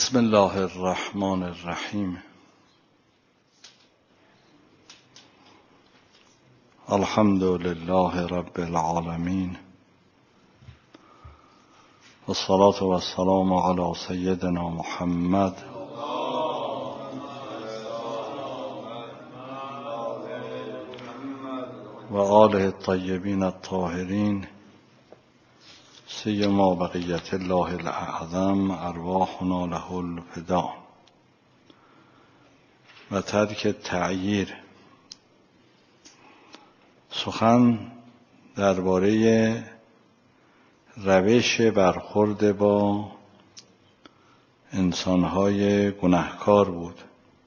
بسم الله الرحمن الرحیم. الحمد لله رب العالمین والصلاة والسلام علی سیدنا محمد و آله الطیبین الطاهرین سیما بقیت الله الاعظم ارواحنا له الفداء. و ترک تعییر. سخن درباره روش برخورد با انسانهای گناهکار بود.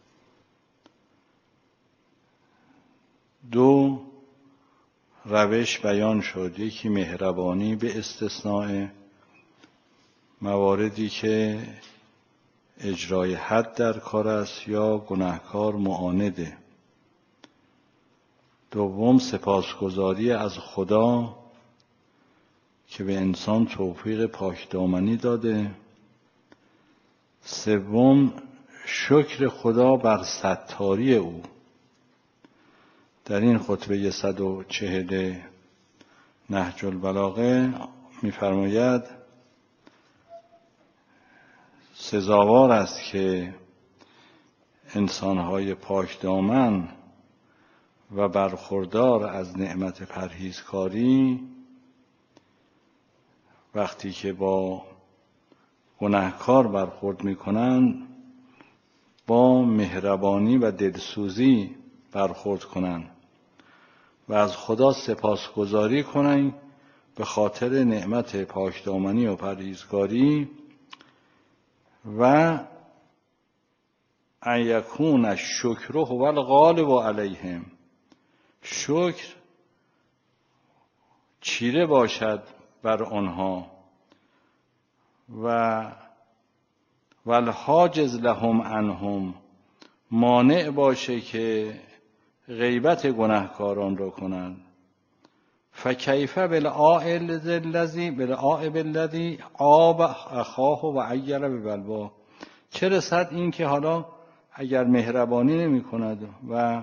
دو روش بیان شد. یکی مهربانی به استثناء مواردی که اجرای حد در کار است یا گناهکار معانده. دوم سپاسگزاری از خدا که به انسان توفیق پاکدامنی داده. سوم شکر خدا بر ستاری او. در این خطبه 140 نهج البلاغه می‌فرماید سزاوار است که انسان‌های پاکدامن و برخوردار از نعمت پرهیزکاری وقتی که با گناهکار برخورد می‌کنند با مهربانی و دلسوزی برخورد کنند و از خدا سپاسگزاری کنند به خاطر نعمت پاکدامنی و پرهیزکاری و ان یکون الشکر هو الغالب علیهم. شکر چیره باشد بر آنها و والحاجز لهم عنهم، مانع باشه که غیبت گناهکاران را کنند. فکیف بالعائب الذی عاب اخاه و عیر ببلوا. چه رسد این که حالا اگر مهربانی نمی کند و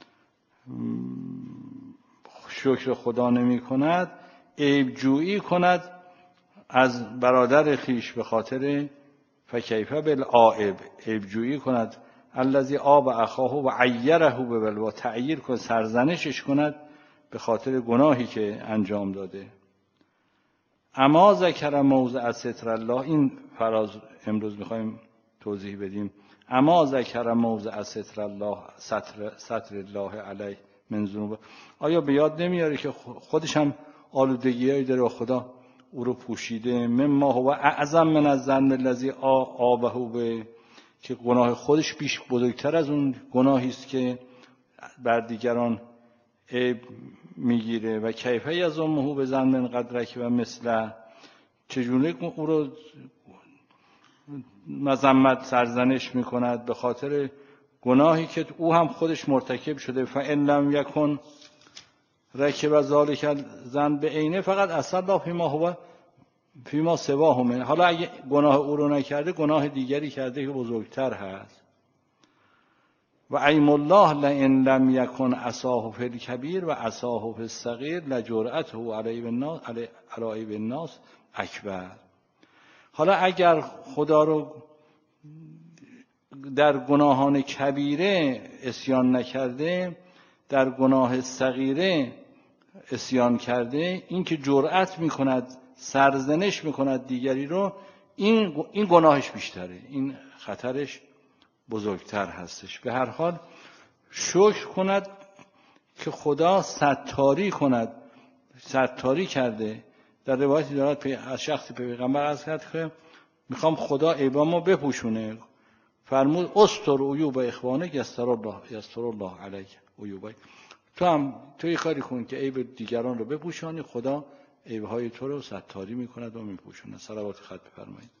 شکر خدا نمی کند، عیب جویی کند از برادر خیش به خاطر فکیف بالعائب، عیب جویی کند الذی عاب اخاه و عیره ببلوا، تعییر کند، سرزنشش کند به خاطر گناهی که انجام داده. اما ذکر موضع ستر الله، این فراز امروز میخوایم توضیح بدیم. اما ذکر موضع ستر الله، ستر الله علیه من ذنوب. آیا به یاد نمیاره که خودش هم آلودگی‌هایی داره و خدا او رو پوشیده؟ مما هو اعظم من الذنب الذی عابه به، که گناه خودش بیش بزرگتر از اون گناهی است که بر دیگران عیب میگیره. و کیفه یذمه به ذنب قد رکب مثله، چجوری او رو مذمت سرزنش میکند به خاطر گناهی که او هم خودش مرتکب شده. فان لم یکن رکب ذلک الذنب عینه فقط اصلا فیما هو فیما سواه منه. حالا اگه گناه او رو نکرده، گناه دیگری کرده که بزرگتر هست. و ایم الله لئن لم یکن عصاه فی الکبیر و عصاه فی الصغیر لجرأته علی الناس اکبر. حالا اگر خدا رو در گناهان کبیره اسیان نکرده، در گناه صغیره اسیان کرده، این که جرأت میکند سرزنش میکند دیگری رو، این گناهش بیشتره، این خطرش بزرگتر هستش. به هر حال شکر کند که خدا ستاری کند، ستاری کرده. در روایتی دارد از شخصی پیغمبر عرض کرد که میخوام خدا عیبامو بپوشونه، فرمود استر عیوب اخوانک یستر الله علیک عیوبک. تو یه کاری کن که عیب دیگران رو بپوشانی، خدا عیبهای تو رو ستاری میکند و میپوشونه. صلوات خط بفرمایید.